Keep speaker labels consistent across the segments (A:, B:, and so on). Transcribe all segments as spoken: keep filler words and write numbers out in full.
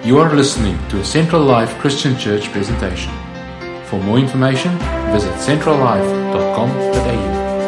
A: You are listening to a Central Life Christian Church presentation. For more information, visit central life dot com dot a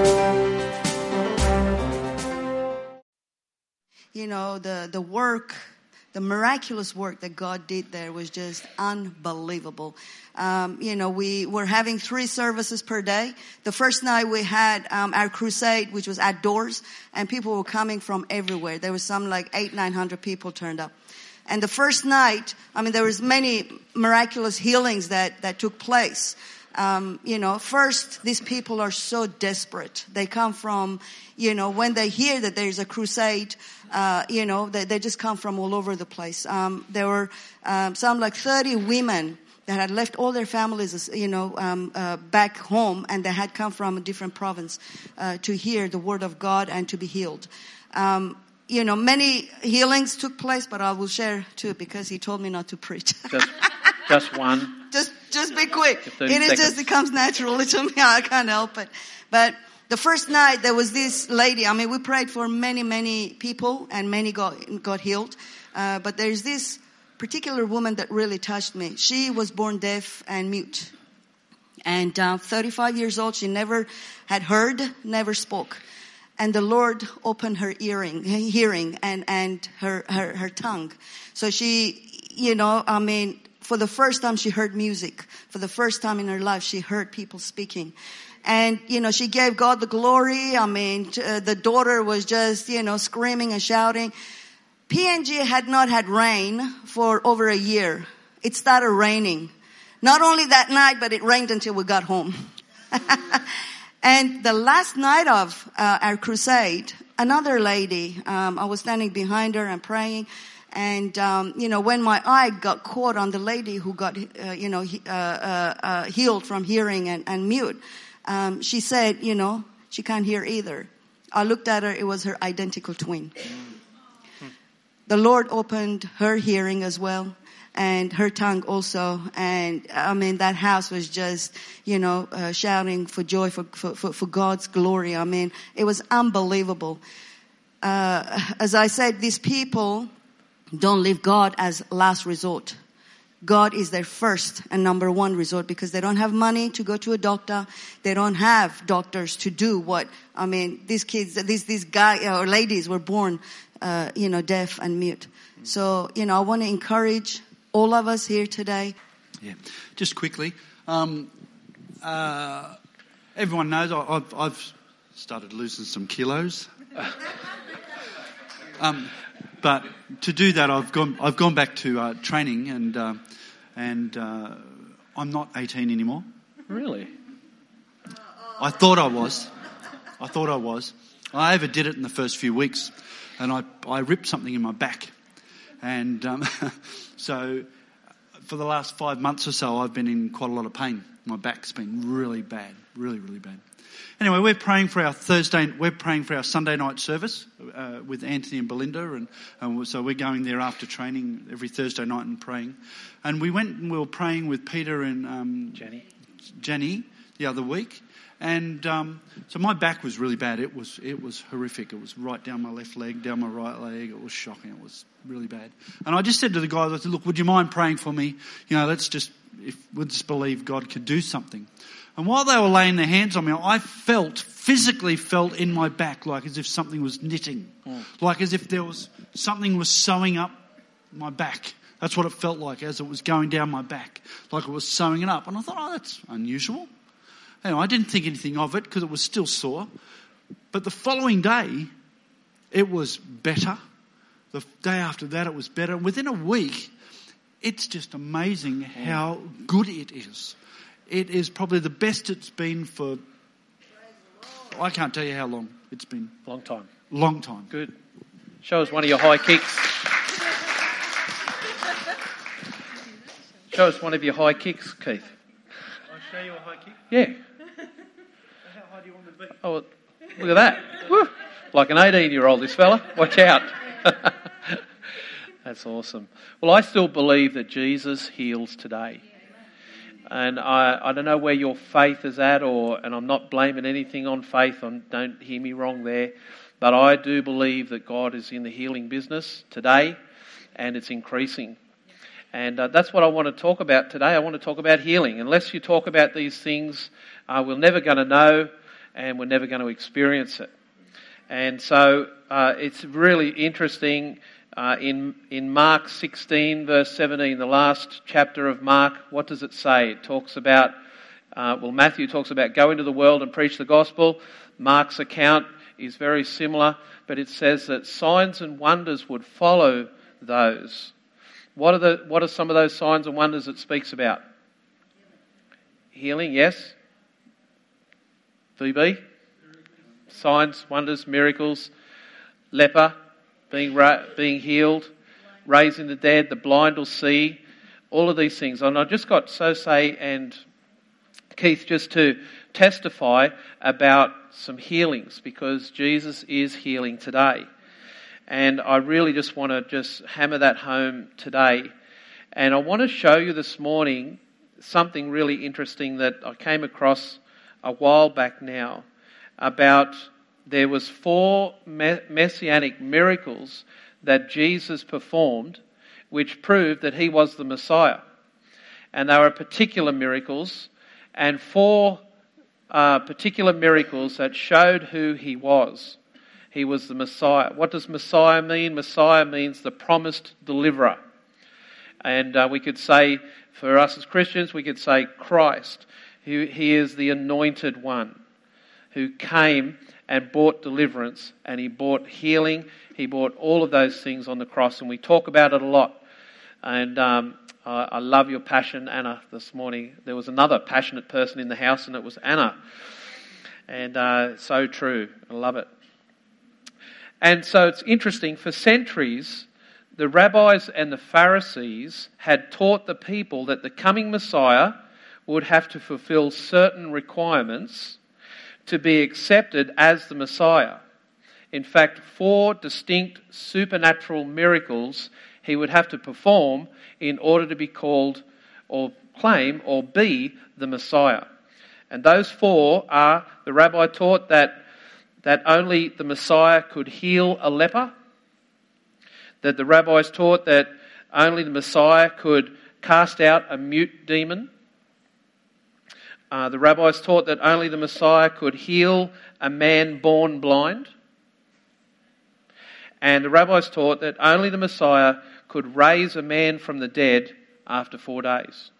A: u.
B: You know, the, the work, the miraculous work that God did there was just unbelievable. Um, you know, we were having three services per day. The first night we had um, our crusade, which was outdoors, and people were coming from everywhere. There was some like eight, nine hundred people turned up. And the first night, I mean, there was many miraculous healings that, that took place. Um, you know, first, these people are so desperate. They come from, you know, when they hear that there's a crusade, uh, you know, they, they just come from all over the place. Um, there were um, some like thirty women that had left all their families, you know, um, uh, back home, and they had come from a different province uh, to hear the word of God and to be healed. Um, You know, many healings took place, but I will share two because he told me not to preach.
C: Just, just one.
B: Just, just be quick. It is
C: seconds.
B: just, it comes naturally to me. I can't help it. But the first night there was this lady. I mean, we prayed for many, many people and many got, got healed. Uh, but there's this particular woman that really touched me. She was born deaf and mute. And uh, thirty-five years old, she never had heard, never spoke. And the Lord opened her earring, hearing and, and her, her, her tongue. So she, you know, I mean, for the first time she heard music. For the first time in her life, she heard people speaking. And, you know, she gave God the glory. I mean, uh, the daughter was just, you know, screaming and shouting. P N G had not had rain for over a year. It started raining. Not only that night, but it rained until we got home. And the last night of uh, our crusade, another lady, um, I was standing behind her and praying. And, um, you know, when my eye got caught on the lady who got, uh, you know, he, uh, uh, uh, healed from hearing and, and mute, um, she said, you know, she can't hear either. I looked at her, it was her identical twin. The Lord opened her hearing as well. And her tongue also. And I mean, that house was just, you know, uh, shouting for joy, for, for, for God's glory. I mean, it was unbelievable. Uh, as I said, these people don't leave God as last resort. God is their first and number one resort because they don't have money to go to a doctor. They don't have doctors to do what, I mean, these kids, these, these guys or ladies were born, uh, you know, deaf and mute. So, you know, I want to encourage all of us here today.
D: Yeah, just quickly. Um, uh, everyone knows I, I've, I've started losing some kilos. um, but to do that, I've gone. I've gone back to uh, training, and uh, and uh, I'm not eighteen anymore.
C: Really?
D: I thought I was. I thought I was. I overdid it in the first few weeks, and I I ripped something in my back. And um, so for the last five months or so, I've been in quite a lot of pain. My back's been really bad, really, really bad. Anyway, we're praying for our Thursday, we're praying for our Sunday night service uh, with Anthony and Belinda. And, and so we're going there after training every Thursday night and praying. And we went and we were praying with Peter and um,
C: Jenny.
D: Jenny the other week. And um, so my back was really bad. It was it was horrific. It was right down my left leg, down my right leg. It was shocking. It was really bad. And I just said to the guys, I said, look, would you mind praying for me? You know, let's just, if we'll just believe God could do something. And while they were laying their hands on me, I felt, physically felt in my back like as if something was knitting. Mm. Like as if there was, something was sewing up my back. That's what it felt like as it was going down my back. Like it was sewing it up. And I thought, oh, that's unusual. Anyway, I didn't think anything of it because it was still sore. But the following day, it was better. The day after that, it was better. Within a week, it's just amazing how good it is. It is probably the best it's been for, I can't tell you how long it's been.
C: Long time.
D: Long time.
C: Good. Show us one of your high kicks. Show us one of your high kicks, Keith.
D: I'll show you a high kick?
C: Yeah.
D: How high do you want me to be?
C: Oh, look at that. Woo. Like an eighteen-year-old, this fella. Watch out. That's awesome. Well, I still believe that Jesus heals today. And I, I don't know where your faith is at, or and I'm not blaming anything on faith. I'm, don't hear me wrong there. But I do believe that God is in the healing business today, and it's increasing. And uh, that's what I want to talk about today. I want to talk about healing. Unless you talk about these things, uh, we're never going to know and we're never going to experience it. And so uh, it's really interesting uh, in in Mark sixteen verse seventeen, the last chapter of Mark. What does it say? It talks about, uh, well, Matthew talks about go into the world and preach the gospel. Mark's account is very similar, but it says that signs and wonders would follow those. What are the what are some of those signs and wonders it speaks about? Healing, yes. V B? Signs, wonders, miracles. Leper being ra- being healed, raising the dead, the blind will see. All of these things. And I just got Sosei and Keith just to testify about some healings, because Jesus is healing today. And I really just want to just hammer that home today. And I want to show you this morning something really interesting that I came across a while back now, about there was four messianic miracles that Jesus performed which proved that he was the Messiah. And they were particular miracles, and four uh, particular miracles that showed who he was. He was the Messiah. What does Messiah mean? Messiah means the promised deliverer. And uh, we could say, for us as Christians, we could say Christ. He, he is the anointed one who came and brought deliverance, and he brought healing. He brought all of those things on the cross, and we talk about it a lot. And um, I, I love your passion, Anna, this morning. There was another passionate person in the house, and it was Anna. And uh, so true. I love it. And so it's interesting, for centuries, the rabbis and the Pharisees had taught the people that the coming Messiah would have to fulfill certain requirements to be accepted as the Messiah. In fact, four distinct supernatural miracles he would have to perform in order to be called or claim or be the Messiah. And those four are, the rabbi taught that that only the Messiah could heal a leper, that the rabbis taught that only the Messiah could cast out a mute demon. Uh, the rabbis taught that only the Messiah could heal a man born blind. And the rabbis taught that only the Messiah could raise a man from the dead after four days.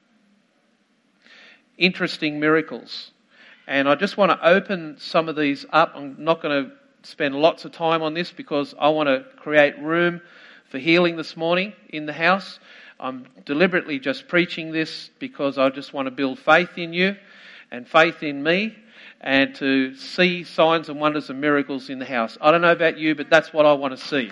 C: Interesting miracles. And I just want to open some of these up. I'm not going to spend lots of time on this because I want to create room for healing this morning in the house. I'm deliberately just preaching this because I just want to build faith in you and faith in me, and to see signs and wonders and miracles in the house. I don't know about you, but that's what I want to see.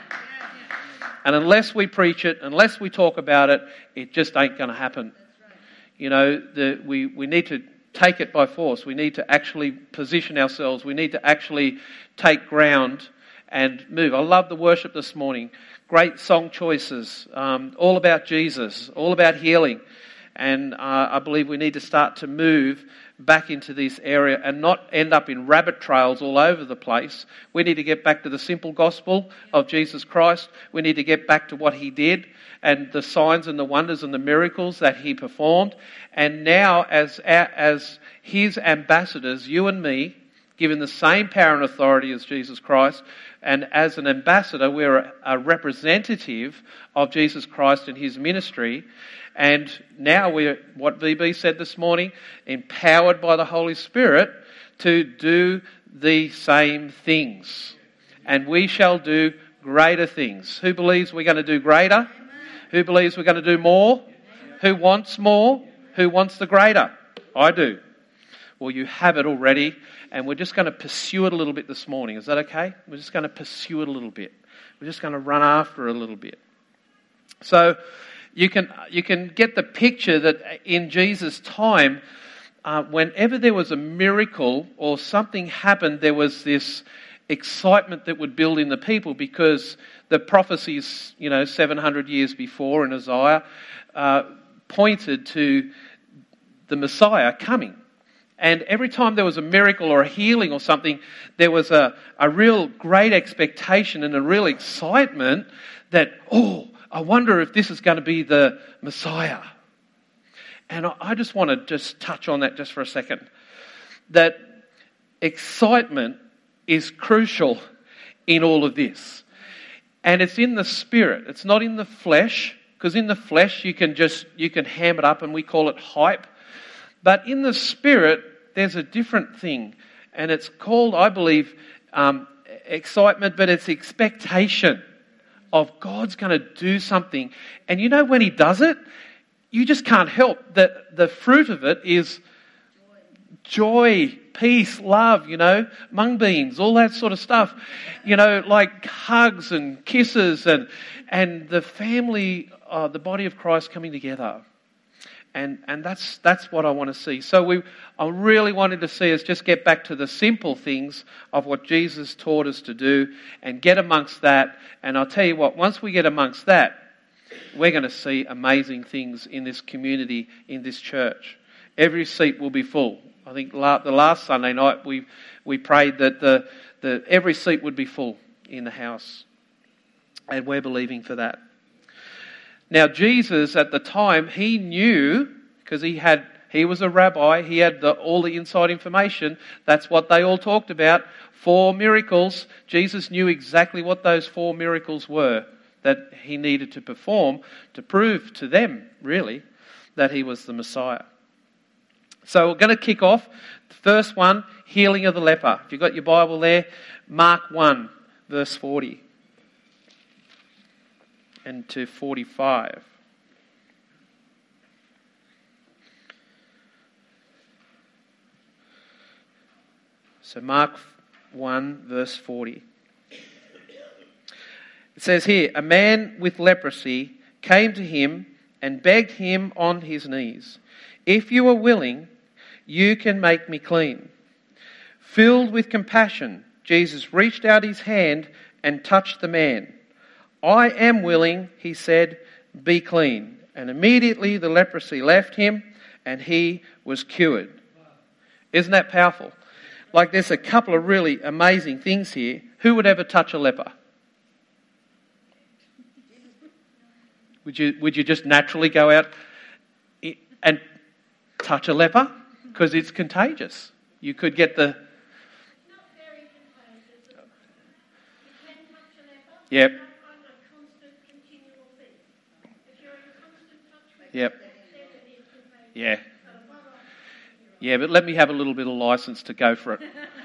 C: And unless we preach it, unless we talk about it, it just ain't going to happen. You know, the, we, we need to take it by force. We need to actually position ourselves. We need to actually take ground and move. I love the worship this morning. Great song choices, um, all about Jesus, all about healing. And uh, I believe we need to start to move back into this area and not end up in rabbit trails all over the place. We need to get back to the simple gospel of Jesus Christ. We need to get back to what he did and the signs and the wonders and the miracles that he performed. And now as, as his ambassadors, you and me, given the same power and authority as Jesus Christ, and as an ambassador, we're a, a representative of Jesus Christ and his ministry. And now we're, what V B said this morning, empowered by the Holy Spirit to do the same things. And we shall do greater things. Who believes we're going to do greater? Who believes we're going to do more? Who wants more? Who wants the greater? I do. Well, you have it already, and we're just going to pursue it a little bit this morning. Is that okay? We're just going to pursue it a little bit. We're just going to run after it a little bit. So you can you can get the picture that in Jesus' time, uh, whenever there was a miracle or something happened, there was this excitement that would build in the people, because the prophecies, you know, seven hundred years before in Isaiah uh, pointed to the Messiah coming. And every time there was a miracle or a healing or something, there was a, a real great expectation and a real excitement that, oh, I wonder if this is going to be the Messiah. And I just want to just touch on that just for a second. That excitement is crucial in all of this. And it's in the spirit. It's not in the flesh. Because in the flesh you can just, you can ham it up and we call it hype. But in the spirit there's a different thing. And it's called, I believe, um, excitement, but it's expectation of God's going to do something. And you know when he does it, you just can't help that the fruit of it is joy, peace, love, you know, mung beans, all that sort of stuff. You know, like hugs and kisses and and the family, uh, the body of Christ coming together. And and that's that's what I want to see. So we, I really wanted to see us just get back to the simple things of what Jesus taught us to do and get amongst that. And I'll tell you what, once we get amongst that, we're going to see amazing things in this community, in this church. Every seat will be full. I think la- the last Sunday night we we prayed that the the every seat would be full in the house, and we're believing for that. Now Jesus at the time, he knew, because he had he was a rabbi, he had the, all the inside information. That's what they all talked about. Four miracles. Jesus knew exactly what those four miracles were that he needed to perform to prove to them, really, that he was the Messiah. So we're going to kick off. The first one, healing of the leper. If you've got your Bible there, Mark one, verse forty. And to forty-five. So Mark one, verse forty. It says here, a man with leprosy came to him and begged him on his knees, if you are willing, you can make me clean. Filled with compassion, Jesus reached out his hand and touched the man. I am willing, he said, be clean. And immediately the leprosy left him and he was cured. Isn't that powerful? Like there's a couple of really amazing things here. Who would ever touch a leper? Would you, would you just naturally go out and touch a leper? Because it's contagious. You could get the...
E: Not very contagious. You can touch a leper.
C: Yep. Yep. Yeah. Yeah, but let me have a little bit of license to go for it.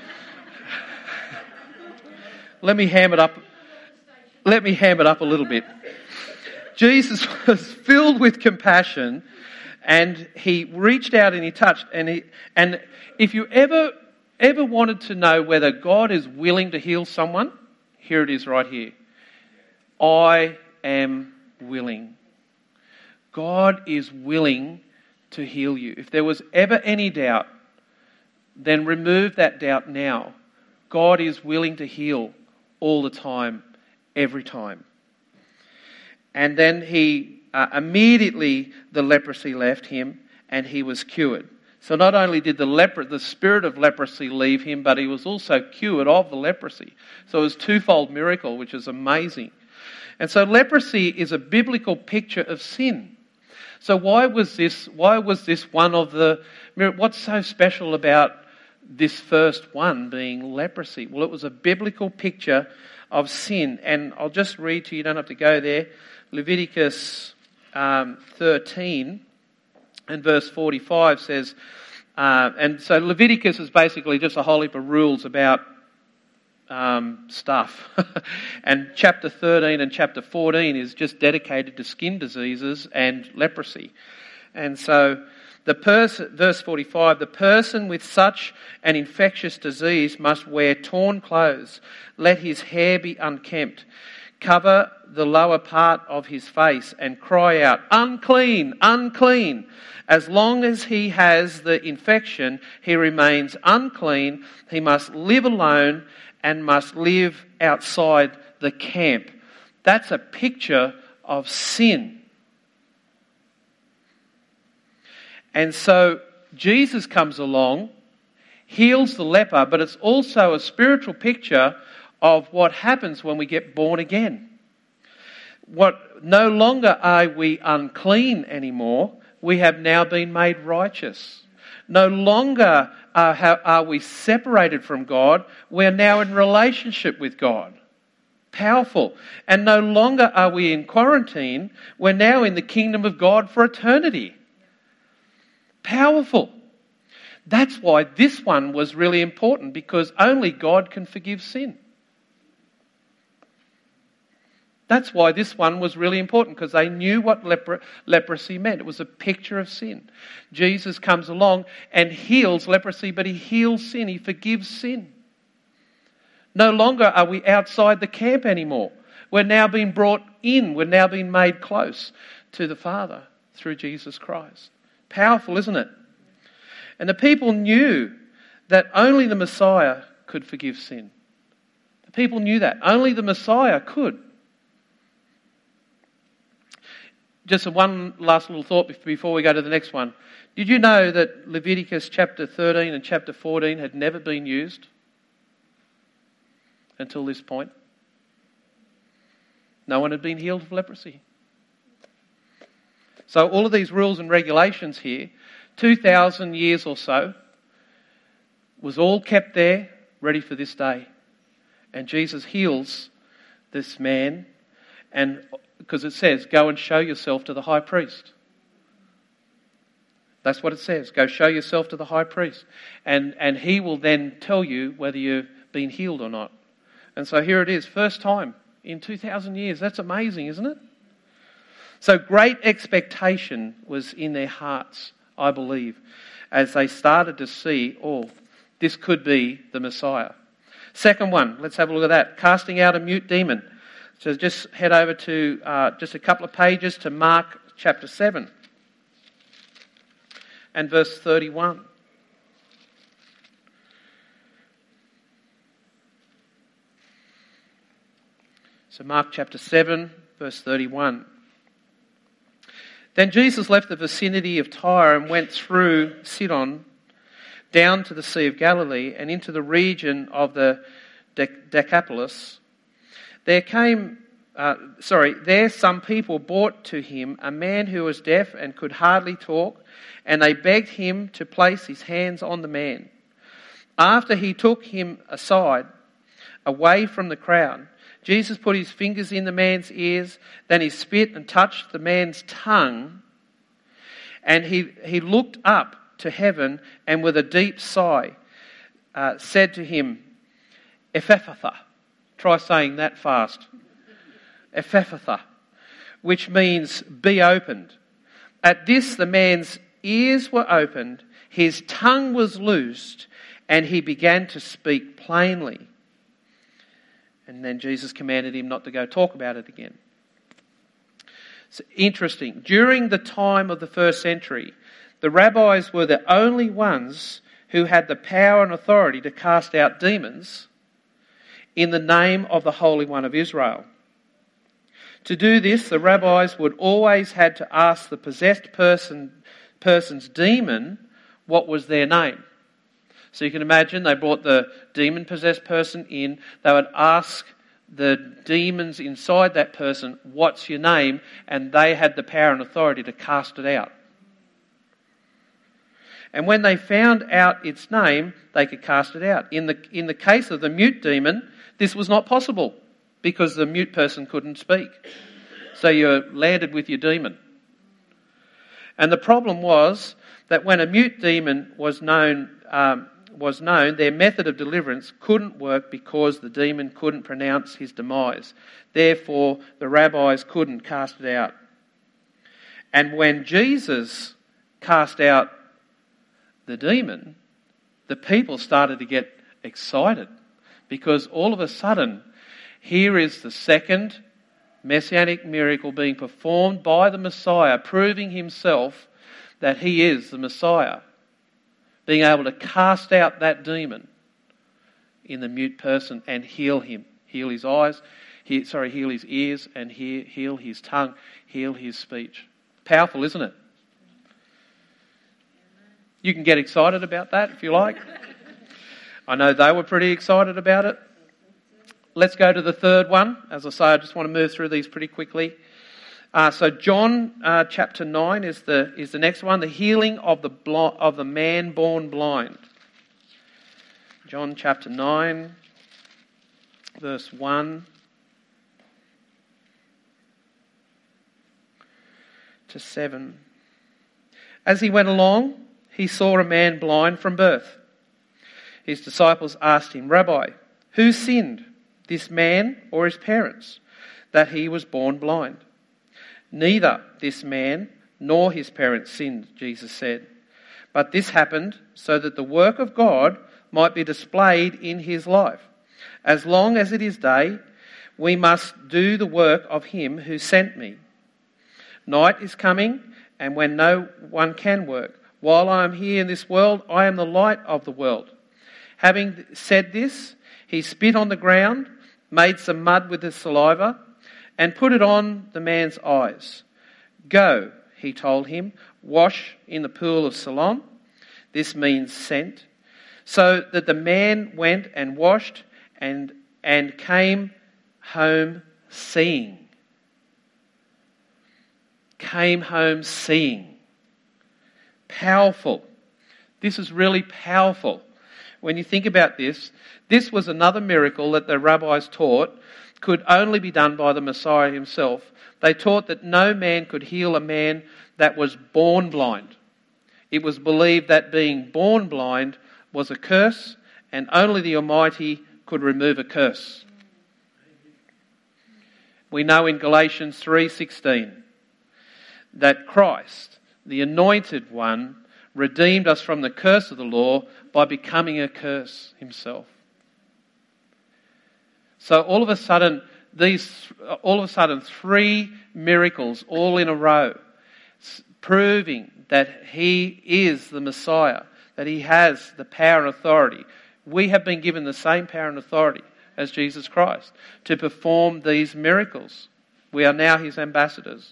C: Let me ham it up. Let me ham it up a little bit. Jesus was filled with compassion and he reached out and he touched and he, and if you ever, ever wanted to know whether God is willing to heal someone, here it is right here. I am willing. God is willing to heal you. If there was ever any doubt, then remove that doubt now. God is willing to heal all the time, every time. And then he, uh, immediately the leprosy left him and he was cured. So not only did the leper, the spirit of leprosy leave him, but he was also cured of the leprosy. So it was a twofold miracle, which is amazing. And so leprosy is a biblical picture of sin. So why was this, why was this one of the, what's so special about this first one being leprosy? Well, it was a biblical picture of sin. And I'll just read to you, you don't have to go there. Leviticus um, thirteen and verse forty-five says, uh, and so Leviticus is basically just a whole heap of rules about Um, stuff. And chapter thirteen and chapter fourteen is just dedicated to skin diseases and leprosy. And so the person, verse forty-five, the person with such an infectious disease must wear torn clothes. Let his hair be unkempt. Cover the lower part of his face and cry out, unclean, unclean. As long as he has the infection, he remains unclean. He must live alone and must live outside the camp. That's a picture of sin. And so Jesus comes along, heals the leper, but it's also a spiritual picture of what happens when we get born again. What, no longer are we unclean anymore. We have now been made righteous. No longer are, are we separated from God. We're now in relationship with God. Powerful. And no longer are we in quarantine. We're now in the kingdom of God for eternity. Powerful. That's why this one was really important, because only God can forgive sin. That's why this one was really important, because they knew what lepro- leprosy meant. It was a picture of sin. Jesus comes along and heals leprosy, but he heals sin. He forgives sin. No longer are we outside the camp anymore. We're now being brought in. We're now being made close to the Father through Jesus Christ. Powerful, isn't it? And the people knew that only the Messiah could forgive sin. The people knew that. Only the Messiah could. Just one last little thought before we go to the next one. Did you know that Leviticus chapter thirteen and chapter fourteen had never been used until this point? No one had been healed of leprosy. So all of these rules and regulations here, two thousand years or so, was all kept there, ready for this day. And Jesus heals this man, and because it says, go and show yourself to the high priest. That's what it says. Go show yourself to the high priest. And, and he will then tell you whether you've been healed or not. And so here it is, first time in two thousand years. That's amazing, isn't it? So great expectation was in their hearts, I believe, as they started to see, oh, this could be the Messiah. Second one, let's have a look at that. Casting out a mute demon. So just head over to uh, just a couple of pages to Mark chapter seven and verse thirty-one. So Mark chapter seven, verse thirty-one. Then Jesus left the vicinity of Tyre and went through Sidon down to the Sea of Galilee and into the region of the Decapolis. There came, uh, sorry, there some people brought to him a man who was deaf and could hardly talk, and they begged him to place his hands on the man. After he took him aside, away from the crowd, Jesus put his fingers in the man's ears, then he spit and touched the man's tongue, and he, he looked up to heaven and with a deep sigh uh, said to him, Ephphatha. Try saying that fast. Ephphatha, which means be opened. At this the man's ears were opened, his tongue was loosed, and he began to speak plainly. And then Jesus commanded him not to go talk about it again. It's interesting. During the time of the first century, the rabbis were the only ones who had the power and authority to cast out demons in the name of the Holy One of Israel. To do this, the rabbis would always had to ask the possessed person, person's demon what was their name. So you can imagine they brought the demon-possessed person in. They would ask the demons inside that person, what's your name? And they had the power and authority to cast it out. And when they found out its name, they could cast it out. In the, in the case of the mute demon, this was not possible because the mute person couldn't speak. So you landed with your demon. And the problem was that when a mute demon was known, um, was known, their method of deliverance couldn't work because the demon couldn't pronounce his demise. Therefore, the rabbis couldn't cast it out. And when Jesus cast out the demon, the people started to get excited because all of a sudden, here is the second messianic miracle being performed by the Messiah, proving himself that he is the Messiah, being able to cast out that demon in the mute person and heal him, heal his eyes, he, sorry, heal his ears and heal, heal his tongue, heal his speech. Powerful, isn't it? You can get excited about that if you like. I know they were pretty excited about it. let's go to the third one. As I say, I just want to move through these pretty quickly. Uh, so John uh, chapter nine is the is the next one. The healing of the bl- of the man born blind. John chapter nine, verse one to seven. As he went along, he saw a man blind from birth. His disciples asked him, "Rabbi, who sinned, this man or his parents, that he was born blind?" "Neither this man nor his parents sinned," Jesus said. "But this happened so that the work of God might be displayed in his life. As long as it is day, we must do the work of him who sent me. Night is coming, and when no one can work. While I am here in this world, I am the light of the world." Having said this, he spit on the ground, made some mud with his saliva, and put it on the man's eyes. "Go," he told him, "wash in the pool of Siloam." This means sent. So that the man went and washed and, and came home seeing. Came home seeing. Powerful. This is really powerful. When you think about this, this was another miracle that the rabbis taught could only be done by the Messiah himself. They taught that no man could heal a man that was born blind. It was believed that being born blind was a curse, and only the Almighty could remove a curse. We know in Galatians three sixteen that Christ, the Anointed One, redeemed us from the curse of the law by becoming a curse himself. So all of a sudden, these, all of a sudden, three miracles all in a row, proving that he is the Messiah, that he has the power and authority. We have been given the same power and authority as Jesus Christ to perform these miracles. We are now his ambassadors.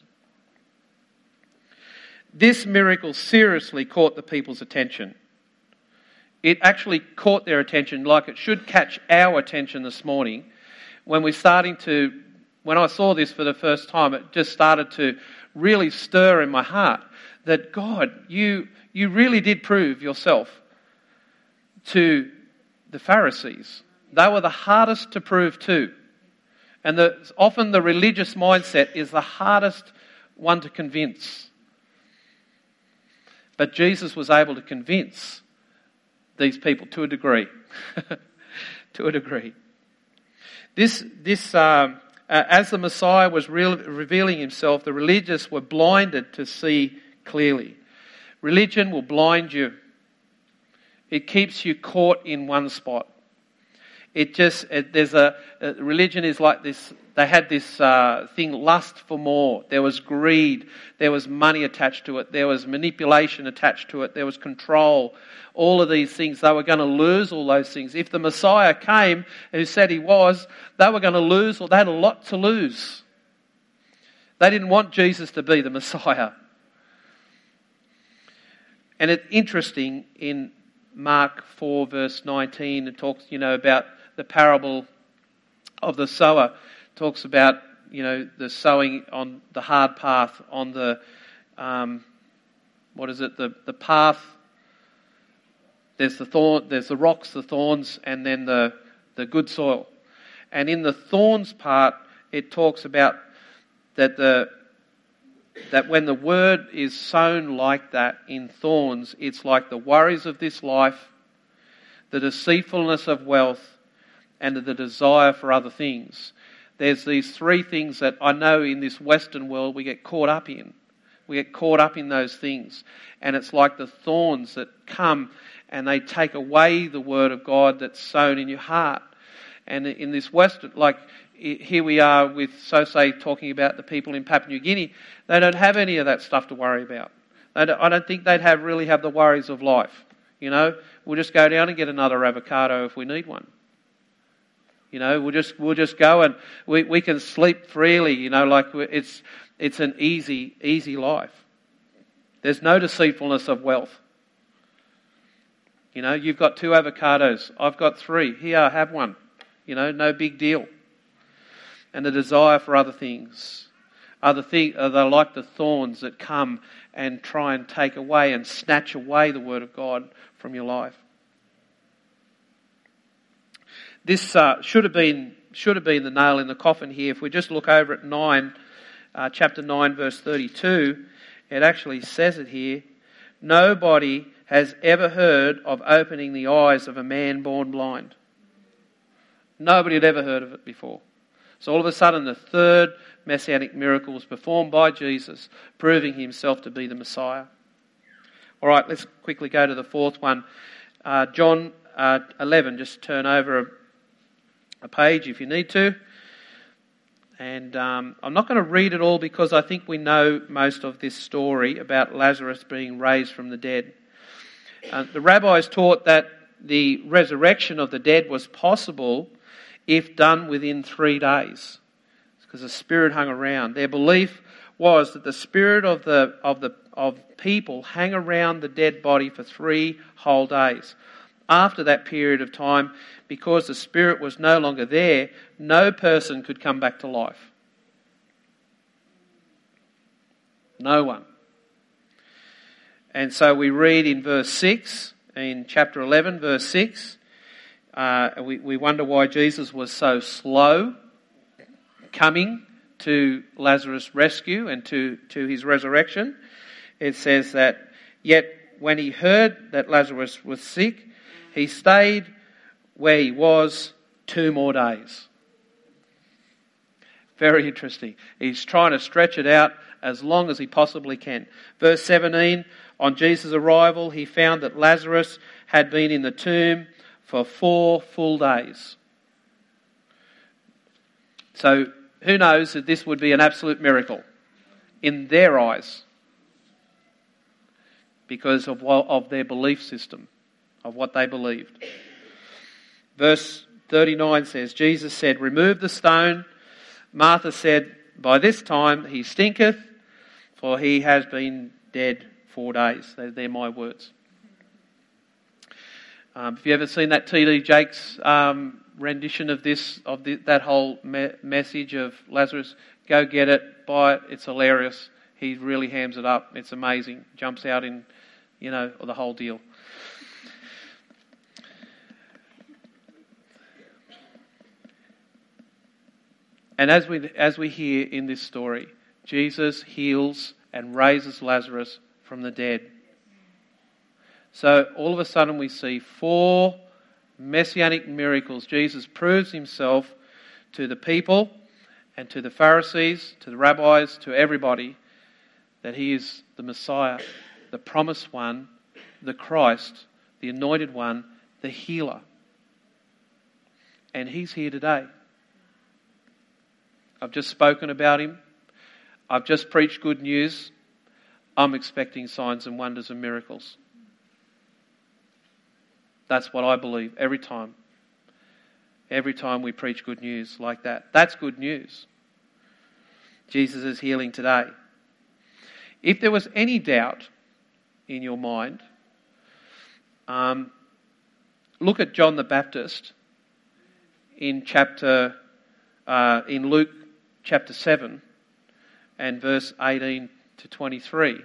C: This miracle seriously caught the people's attention. It actually caught their attention like it should catch our attention this morning. When we're starting to, when I saw this for the first time, it just started to really stir in my heart that God, you you really did prove yourself to the Pharisees. They were the hardest to prove to. And the, often the religious mindset is the hardest one to convince. But Jesus was able to convince these people to a degree. to a degree. This, this, um, uh, as the Messiah was real, revealing himself, the religious were blinded to see clearly. Religion will blind you. It keeps you caught in one spot. It just, it, there's a, uh, religion is like this, they had this uh, thing, lust for more. There was greed. There was money attached to it. There was manipulation attached to it. There was control. All of these things, they were going to lose all those things. If the Messiah came, who said he was, they were going to lose, or they had a lot to lose. They didn't want Jesus to be the Messiah. And it's interesting in Mark four verse nineteen, it talks, you know, about the parable of the sower. It talks about, you know, the sowing on the hard path, on the, um, what is it, the, the path. There's the thorn, there's the rocks, the thorns, and then the, the good soil. And in the thorns part, it talks about that the that when the word is sown like that in thorns, it's like the worries of this life, the deceitfulness of wealth, and the desire for other things. There's these three things that I know in this Western world we get caught up in. We get caught up in those things. And it's like the thorns that come and they take away the word of God that's sown in your heart. And in this Western, like here we are with Sose talking about the people in Papua New Guinea, they don't have any of that stuff to worry about. They don't, I don't think they'd have really have the worries of life. You know, we'll just go down and get another avocado if we need one. You know, we'll just we'll just go and we, we can sleep freely. You know, like it's it's an easy easy life. There's no deceitfulness of wealth. You know, you've got two avocados. I've got three. Here, have one. You know, no big deal. And the desire for other things. Other things, they're like the thorns that come and try and take away and snatch away the Word of God from your life. This uh, should have been should have been the nail in the coffin here. If we just look over at nine, uh, chapter nine, verse thirty-two, it actually says it here. Nobody has ever heard of opening the eyes of a man born blind. Nobody had ever heard of it before. So all of a sudden, the third messianic miracle was performed by Jesus, proving himself to be the Messiah. All right, let's quickly go to the fourth one. Uh, John uh, eleven, just turn over a, a page if you need to. And um, I'm not going to read it all because I think we know most of this story about Lazarus being raised from the dead. Uh, the rabbis taught that the resurrection of the dead was possible if done within three days, because the spirit hung around. Their belief was that the spirit of the of the of people hang around the dead body for three whole days. After that period of time, because the spirit was no longer there, no person could come back to life. No one. And so we read in verse six, in chapter eleven, verse six, uh, we, we wonder why Jesus was so slow coming to Lazarus' rescue and to, to his resurrection. It says that, yet when he heard that Lazarus was sick, he stayed where he was two more days. Very interesting. He's trying to stretch it out as long as he possibly can. Verse seventeen, on Jesus' arrival, he found that Lazarus had been in the tomb for four full days. So who knows that this would be an absolute miracle in their eyes because of, of their belief system, of what they believed. Verse thirty-nine says, Jesus said, remove the stone. Martha said, by this time he stinketh, for he has been dead four days. They're my words. Um, have you ever seen that T D Jakes um, rendition of this, of the, that whole me- message of Lazarus? Go get it, buy it. It's hilarious. He really hams it up. It's amazing. Jumps out in, you know, the whole deal. And as we as we hear in this story, Jesus heals and raises Lazarus from the dead. So all of a sudden we see four messianic miracles. Jesus proves himself to the people and to the Pharisees, to the rabbis, to everybody, that he is the Messiah, the promised one, the Christ, the anointed one, the healer. And he's here today. I've just spoken about him. I've just preached good news. I'm expecting signs and wonders and miracles. That's what I believe every time. Every time we preach good news like that. That's good news. Jesus is healing today. If there was any doubt in your mind, um, look at John the Baptist in chapter, uh, in Luke chapter seven and verse eighteen to twenty-three.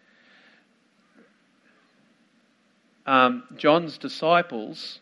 C: Um, John's disciples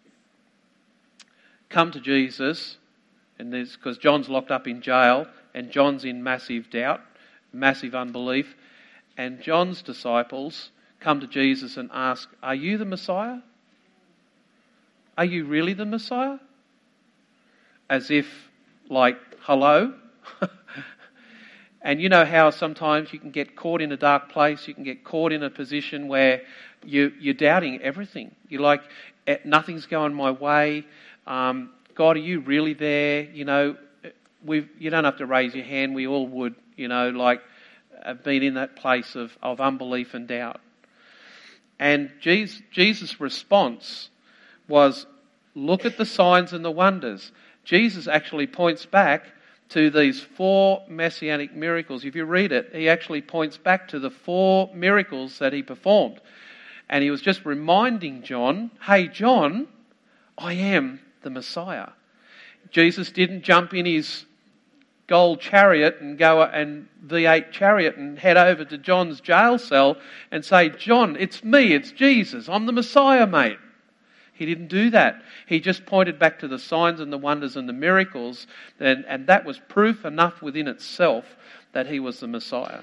C: come to Jesus, and there's because John's locked up in jail, and John's in massive doubt, massive unbelief, and John's disciples come to Jesus and ask, "Are you the Messiah? Are you really the Messiah?" As if, like, hello? And you know how sometimes you can get caught in a dark place, you can get caught in a position where you, you're doubting everything. You're like, nothing's going my way. Um, God, are you really there? You know, we've, you don't have to raise your hand. We all would, you know, like have been in that place of, of unbelief and doubt. And Jesus, Jesus' response was, look at the signs and the wonders. Jesus actually points back to these four messianic miracles. If you read it, he actually points back to the four miracles that he performed. And he was just reminding John, hey, John, I am the Messiah. Jesus didn't jump in his gold chariot and go and V eight chariot and head over to John's jail cell and say, John, it's me, it's Jesus, I'm the Messiah, mate. He didn't do that. He just pointed back to the signs and the wonders and the miracles, and, and that was proof enough within itself that he was the Messiah.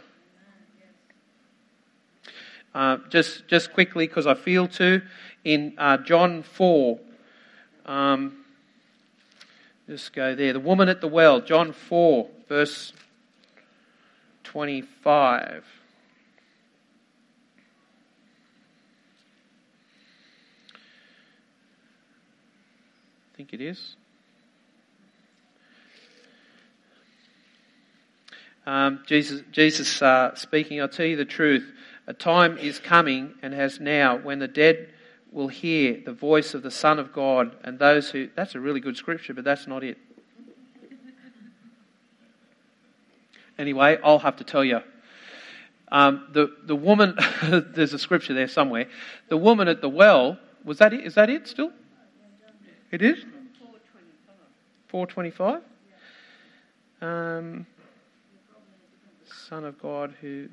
C: Uh, just just quickly, because I feel to, in uh, John four, um, just go there. The woman at the well, John four, verse twenty-five. I think it is. Um, Jesus, Jesus uh, speaking, I'll tell you the truth. A time is coming and has now when the dead will hear the voice of the Son of God, and those who... That's a really good scripture, but that's not it. Anyway, I'll have to tell you. Um, the, the woman... there's a scripture there somewhere. The woman at the well... Was that it? Is that it still? It is? four twenty-five. Um, Son of God who...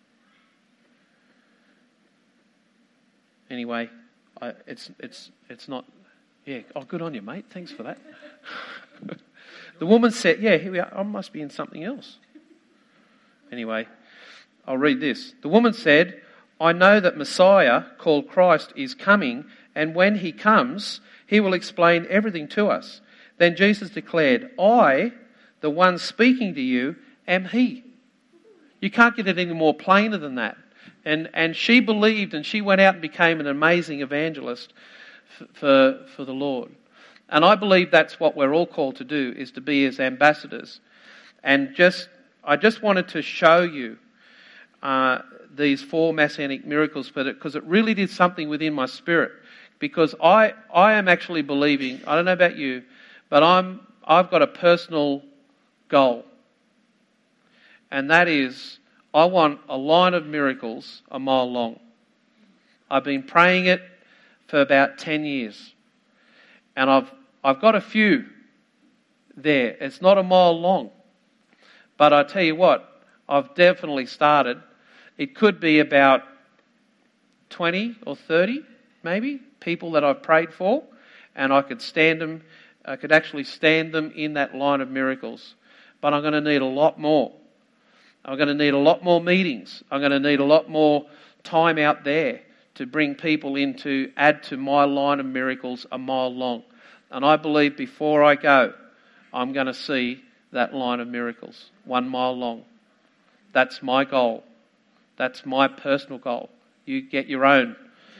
C: Anyway, I, it's it's it's not... Yeah, oh, good on you, mate. Thanks for that. The woman said... Yeah, here we are. I must be in something else. Anyway, I'll read this. The woman said, I know that Messiah, called Christ, is coming, and when he comes, he will explain everything to us. Then Jesus declared, I, the one speaking to you, am he. You can't get it any more plainer than that. And and she believed, and she went out and became an amazing evangelist f- for for the Lord. And I believe that's what we're all called to do, is to be his ambassadors. And just I just wanted to show you uh, these four messianic miracles, because it, it really did something within my spirit. Because I I am actually believing, I don't know about you, but I'm I've got a personal goal. And that is, I want a line of miracles a mile long. I've been praying it for about ten years. And I've I've got a few there. It's not a mile long. But I tell you what, I've definitely started. It could be about twenty or thirty, maybe, people that I've prayed for. And I could stand them, I could actually stand them in that line of miracles. But I'm going to need a lot more. I'm going to need a lot more meetings. I'm going to need a lot more time out there to bring people in to add to my line of miracles a mile long. And I believe before I go, I'm going to see that line of miracles, one mile long. That's my goal. That's my personal goal. You get your own.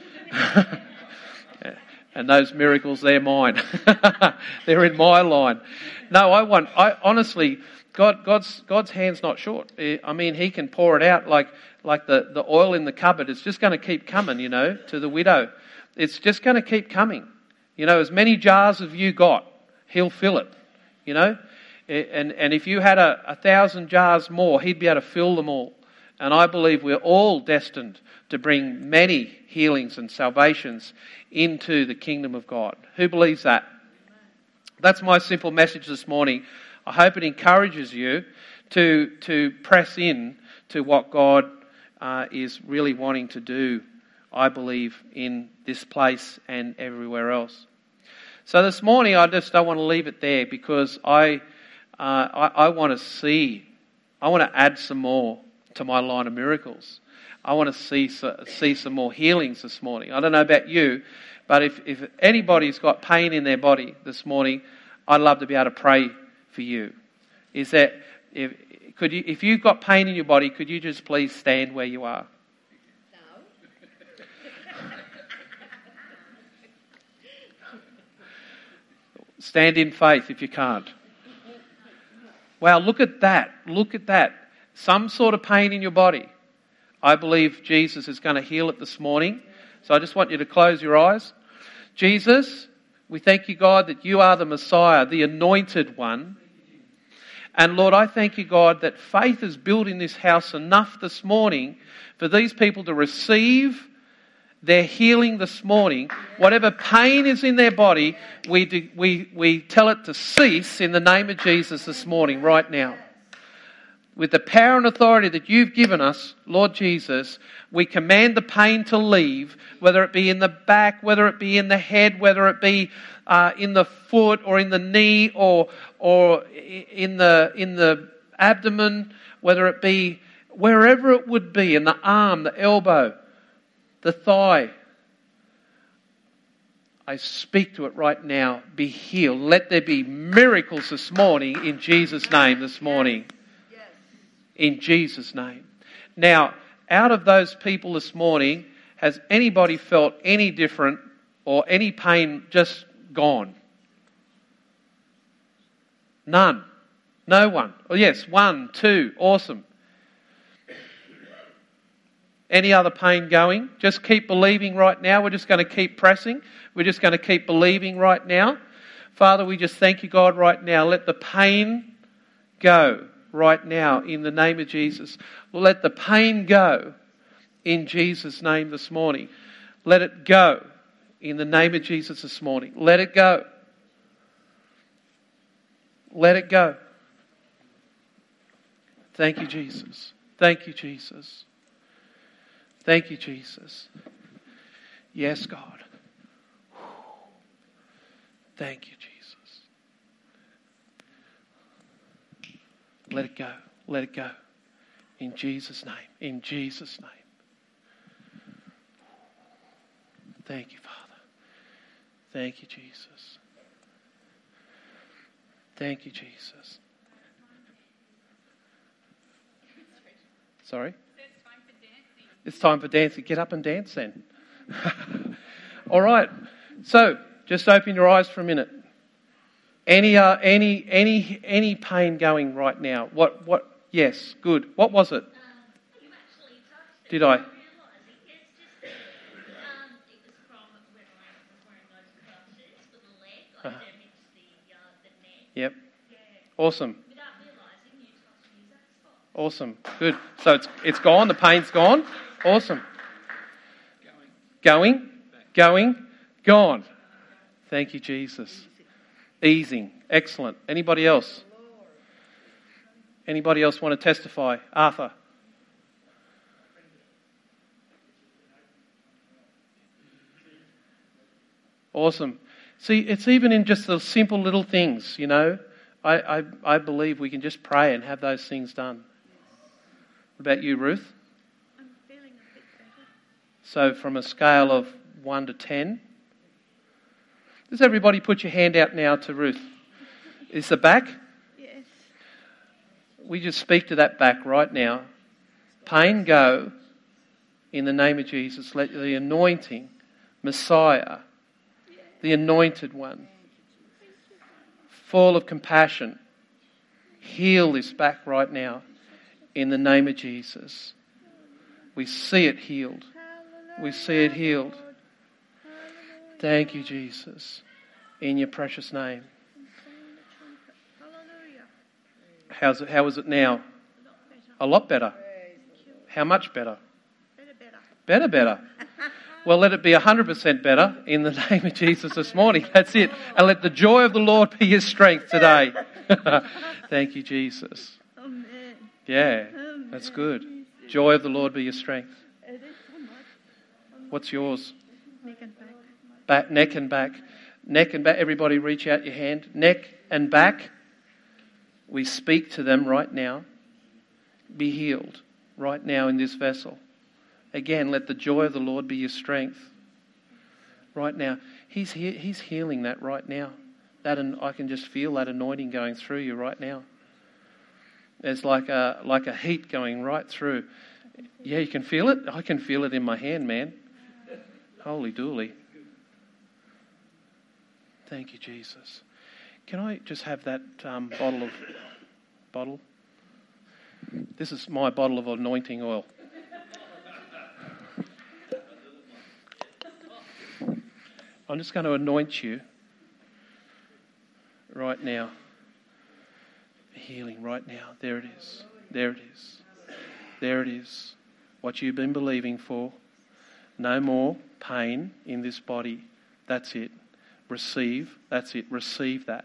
C: And those miracles, they're mine. They're in my line. No, I want, I honestly... God, God's God's hand's not short. I mean, he can pour it out like like the, the oil in the cupboard. It's just going to keep coming, you know, to the widow. It's just going to keep coming. You know, as many jars as you got, he'll fill it, you know. And and if you had a, a thousand jars more, he'd be able to fill them all. And I believe we're all destined to bring many healings and salvations into the kingdom of God. Who believes that? That's my simple message this morning. I hope it encourages you to to press in to what God uh, is really wanting to do, I believe, in this place and everywhere else. So this morning, I just don't want to leave it there, because I uh, I, I want to see, I want to add some more to my line of miracles. I want to see see some more healings this morning. I don't know about you, but if if anybody's got pain in their body this morning, I'd love to be able to pray for you. Is that if could you if you've got pain in your body, could you just please stand where you are? No. Stand in faith if you can't. Wow, look at that. Look at that. Some sort of pain in your body. I believe Jesus is going to heal it this morning. So I just want you to close your eyes. Jesus, we thank you, God, that you are the Messiah, the anointed one. And Lord, I thank you, God, that faith is built in this house enough this morning for these people to receive Their healing this morning, whatever pain is in their body, we, do, we, we tell it to cease in the name of Jesus this morning, right now. With the power and authority that you've given us, Lord Jesus, we command the pain to leave, whether it be in the back, whether it be in the head, whether it be uh, in the foot or in the knee or or in the in the abdomen, whether it be wherever it would be, in the arm, the elbow, the thigh. I speak to it right now. Be healed. Let there be miracles this morning in Jesus' name this morning. In Jesus' name. Now, out of those people this morning, has anybody felt any different or any pain just gone? None. No one. Oh yes, one, two. Awesome. Any other pain going? Just keep believing right now. We're just going to keep pressing. We're just going to keep believing right now. Father, we just thank you, God, right now. Let the pain go right now in the name of Jesus. Let the pain go in Jesus' name this morning. Let it go in the name of Jesus this morning. Let it go. Let it go. Thank you, Jesus. Thank you, Jesus. Thank you, Jesus. Yes, God. Thank you, Jesus. Let it go. Let it go. In Jesus' name. In Jesus' name. Thank you, Father. Thank you, Jesus. Thank you, Jesus. Sorry? It's time for dancing. Get up and dance then. All right. So, just open your eyes for a minute. Any uh, any any any pain going right now? What what? Yes, good. What was it?
E: Um, you actually touched it.
C: Did I?
E: Didn't realise it. It's just, um, it was from when I was wearing those crutches for the leg. I
C: Uh-huh.
E: damaged the, uh, the neck.
C: Yep.
E: Yeah.
C: Awesome.
E: Without realising, you touched the exact spot.
C: Awesome. Good. So it's it's gone. The pain's gone. Awesome. Going. Going. Gone. Thank you, Jesus. Easing. Excellent. Anybody else? Anybody else want to testify? Arthur. Awesome. See, it's even in just the simple little things, you know. I, I, I believe we can just pray and have those things done. What about you, Ruth?
E: I'm feeling a bit better.
C: So from a scale of one to ten, does everybody put your hand out now to Ruth? Is the back?
E: Yes.
C: We just speak to that back right now. Pain go in the name of Jesus. Let the anointing, Messiah, the anointed one, full of compassion, heal this back right now in the name of Jesus. We see it healed. We see it healed. Thank you, Jesus, in your precious name.
E: Hallelujah.
C: How's it, how is it now? A lot better. How much better?
E: Better, better.
C: Better, better. Well, let it be one hundred percent better in the name of Jesus this morning. That's it. And let the joy of the Lord be your strength today. Thank you, Jesus.
E: Amen.
C: Yeah, that's good. Joy of the Lord be your strength.
E: It is so much.
C: What's yours?
E: Neck and back.
C: Back, neck and back. Neck and back. Everybody reach out your hand. Neck and back. We speak to them right now. Be healed right now in this vessel. Again, let the joy of the Lord be your strength. Right now. He's he, He's healing that right now. That and I can just feel that anointing going through you right now. There's like a like a heat going right through. Yeah, you can feel it? I can feel it in my hand, man. Holy dooly. Thank you, Jesus. Can I just have that um, bottle of... Bottle? This is my bottle of anointing oil. I'm just going to anoint you right now. Healing right now. There it is. There it is. There it is. What you've been believing for. No more pain in this body. That's it. Receive. That's it. Receive that.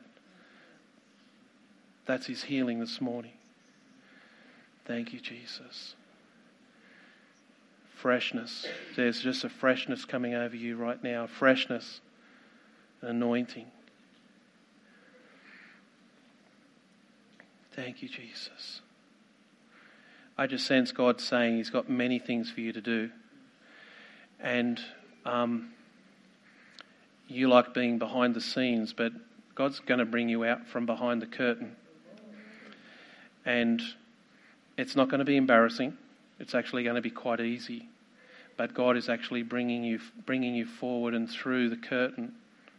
C: That's his healing this morning. Thank you, Jesus. Freshness. There's just a freshness coming over you right now. Freshness. An anointing. Thank you, Jesus. I just sense God saying he's got many things for you to do. And um, you like being behind the scenes, but God's going to bring you out from behind the curtain. And it's not going to be embarrassing. It's actually going to be quite easy. But God is actually bringing you bringing you forward and through the curtain.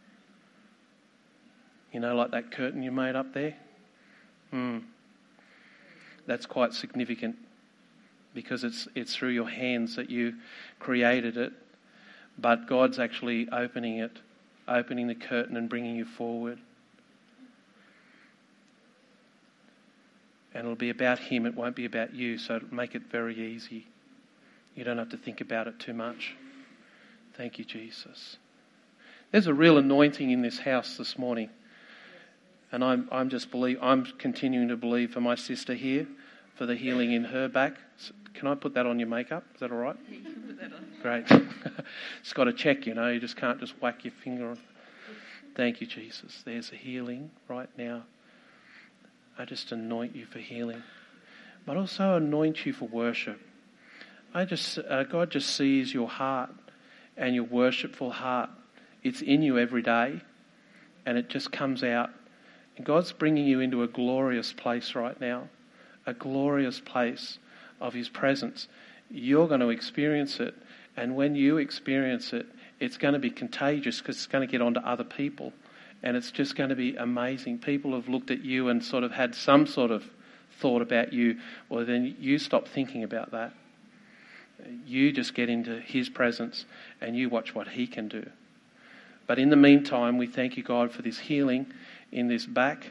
C: You know, like that curtain you made up there? Hmm. That's quite significant because it's it's through your hands that you created it. But God's actually opening it, opening the curtain and bringing you forward. And it'll be about him, it won't be about you, so it'll make it very easy. You don't have to think about it too much. Thank you, Jesus. There's a real anointing in this house this morning. And I'm I'm just believe I'm continuing to believe for my sister here, for the healing in her back. Can I put that on your makeup? Is that all right?
F: Yeah, you can put that on.
C: Great. It's got to check, you know. You just can't just whack your finger on. Thank you, Jesus. There's a healing right now. I just anoint you for healing, but also anoint you for worship. I just uh, God just sees your heart and your worshipful heart. It's in you every day, and it just comes out. And God's bringing you into a glorious place right now, a glorious place of his presence. You're going to experience it, and when you experience it, it's going to be contagious because it's going to get onto other people. And it's just going to be amazing. People have looked at you and sort of had some sort of thought about you. Well, then you stop thinking about that. You just get into his presence and you watch what he can do. But in the meantime, we thank you, God, for this healing in this back.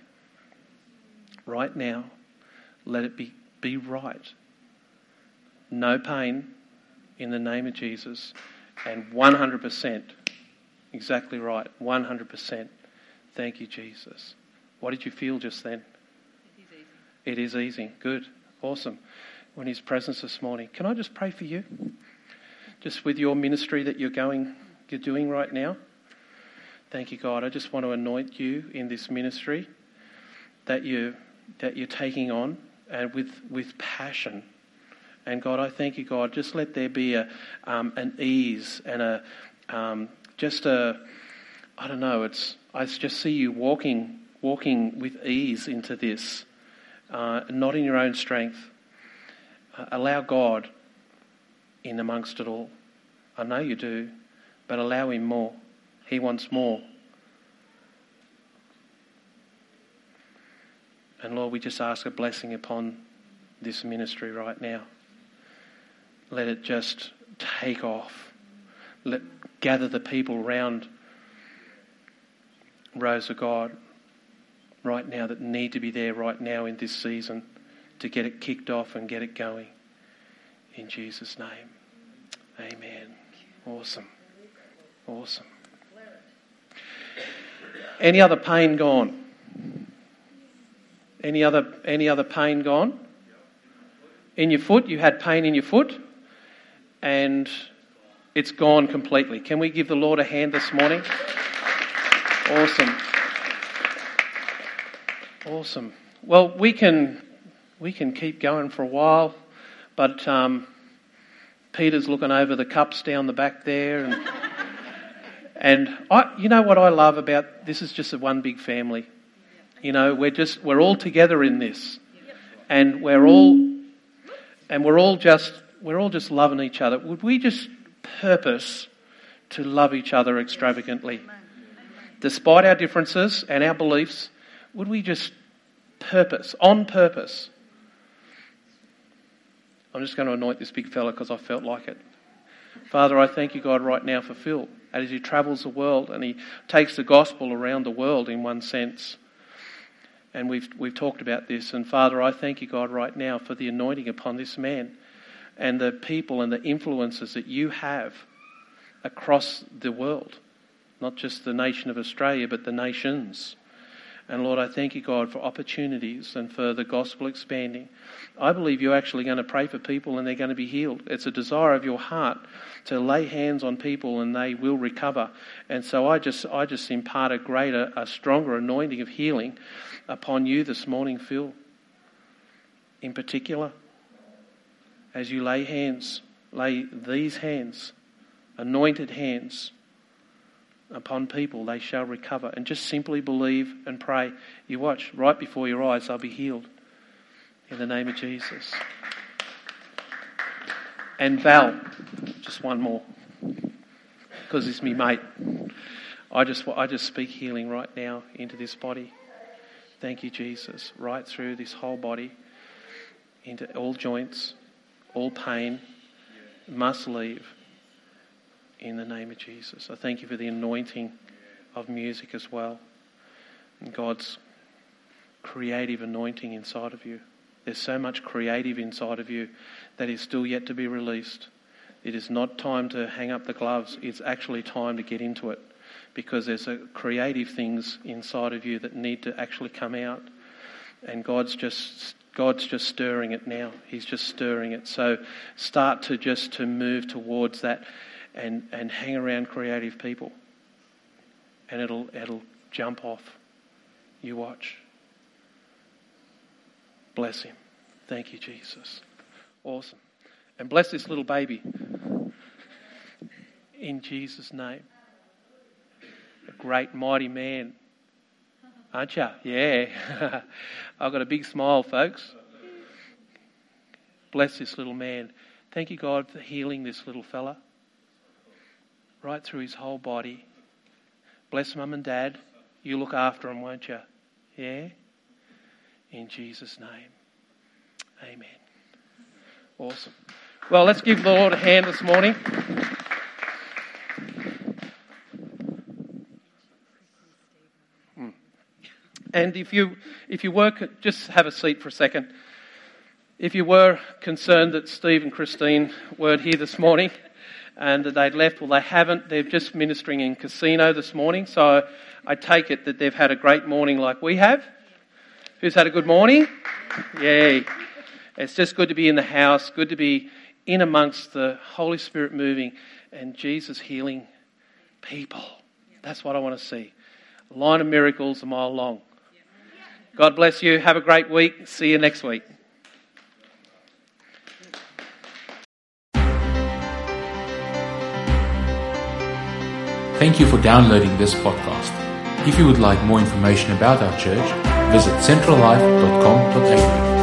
C: Right now, let it be, be right. No pain in the name of Jesus. And one hundred percent, exactly right, one hundred percent. Thank you, Jesus. What did you feel just then?
F: It is easy.
C: It is easy. Good. Awesome. We're in his presence this morning. Can I just pray for you? Just with your ministry that you're going, you're doing right now. Thank you, God. I just want to anoint you in this ministry that you that you're taking on and with with passion. And God, I thank you, God. Just let there be a um, an ease and a um, just a I don't know. It's I just see you walking, walking with ease into this, uh, not in your own strength. Uh, allow God in amongst it all. I know you do, but allow him more. He wants more. And Lord, we just ask a blessing upon this ministry right now. Let it just take off. Let gather the people round Rose of God right now that need to be there right now in this season to get it kicked off and get it going. In Jesus' name. Amen. Awesome. Awesome. Any other pain gone? Any other any other pain gone? In your foot? You had pain in your foot and it's gone completely. Can we give the Lord a hand this morning? Awesome. Awesome. Well, we can we can keep going for a while, but um, Peter's looking over the cups down the back there, and and I, you know what I love about this is just a one big family. You know, we're just we're all together in this, and we're all and we're all just we're all just loving each other. Would we just purpose to love each other extravagantly? Despite our differences and our beliefs, would we just purpose, on purpose? I'm just going to anoint this big fella because I felt like it. Father, I thank you, God, right now for Phil as he travels the world and he takes the gospel around the world in one sense. And we've we've talked about this. And Father, I thank you, God, right now for the anointing upon this man and the people and the influences that you have across the world, not just the nation of Australia, but the nations. And Lord, I thank you, God, for opportunities and for the gospel expanding. I believe you're actually going to pray for people and they're going to be healed. It's a desire of your heart to lay hands on people and they will recover. And so I just I just impart a greater, a stronger anointing of healing upon you this morning, Phil. In particular, as you lay hands, lay these hands, anointed hands, upon people, they shall recover. And just simply believe and pray. You watch, right before your eyes, they'll be healed. In the name of Jesus. And Val, just one more, because it's me mate. I just, I just speak healing right now into this body. Thank you, Jesus. Right through this whole body, into all joints, all pain, must leave. In the name of Jesus. I thank you for the anointing of music as well. And God's creative anointing inside of you. There's so much creative inside of you that is still yet to be released. It is not time to hang up the gloves. It's actually time to get into it. Because there's a creative things inside of you that need to actually come out. And God's just God's just stirring it now. He's just stirring it. So start to just to move towards that. And, and hang around creative people. And it'll it'll jump off. You watch. Bless him. Thank you, Jesus. Awesome. And bless this little baby. In Jesus' name. A great, mighty man. Aren't you? Yeah. I've got a big smile, folks. Bless this little man. Thank you, God, for healing this little fella. Right through his whole body. Bless mum and dad. You look after him, won't you? Yeah? In Jesus' name. Amen. Awesome. Well, let's give the Lord a hand this morning. Mm. And if you if you were, just have a seat for a second. If you were concerned that Steve and Christine weren't here this morning, and that they'd left, well, they haven't. They're just ministering in Casino this morning. So I take it that they've had a great morning like we have. Who's had a good morning? Yay. It's just good to be in the house, good to be in amongst the Holy Spirit moving and Jesus healing people. That's what I want to see. A line of miracles a mile long. God bless you. Have a great week. See you next week.
A: Thank you for downloading this podcast. If you would like more information about our church, visit central life dot com dot a u.